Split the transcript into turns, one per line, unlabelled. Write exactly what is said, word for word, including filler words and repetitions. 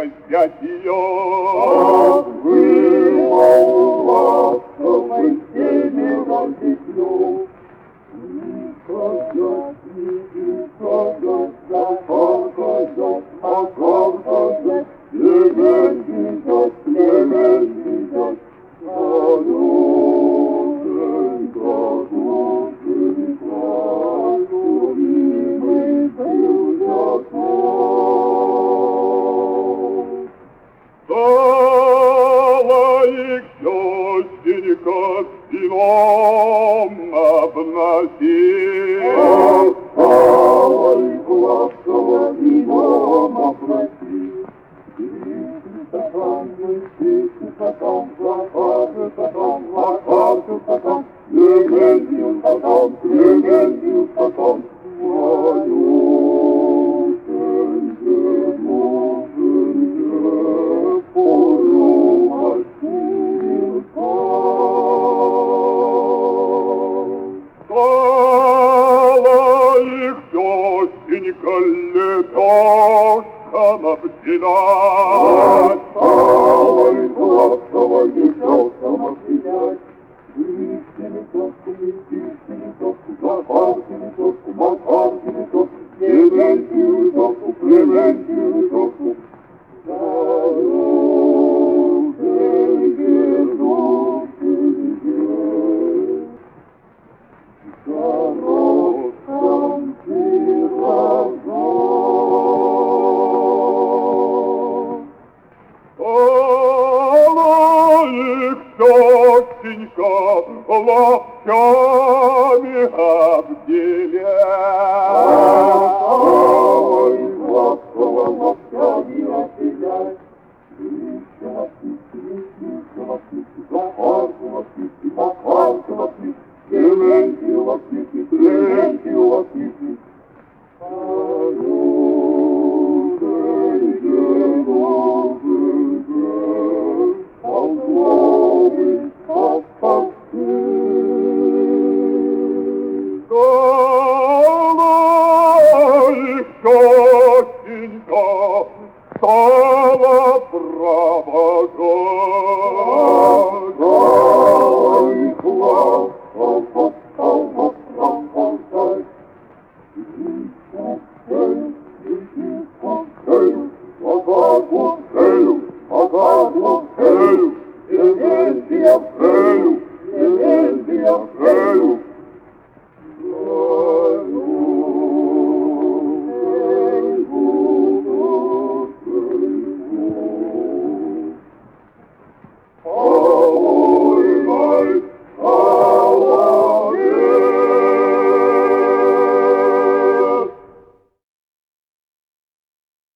взять ее.
Ах, было у вас, что мы семеро детей. Никогда не никогда, покажет, покажет, племен идет, племен идет, Дороженька, душенька, любимый Бюджаков.
Стала их тетенька вином обносить.
Стала их ласково вином обносить. Стакан, стакан, плакаты, стакан, плакаты, стакан, Клементью стакан, Клементью стакан, Малюсеньке, муженьке, порумастился.
Стала их тетенька лепешком объедать.
Стала их ласково лепешком объедать. Листья лепешку, листья лепешку, Захарки лепешку, Макарки лепешку, Клементью лепешку, Клементью лепешку. Дороженьке, душеньке, коробкам пирожок.
Стала их тетенька ласками обделять.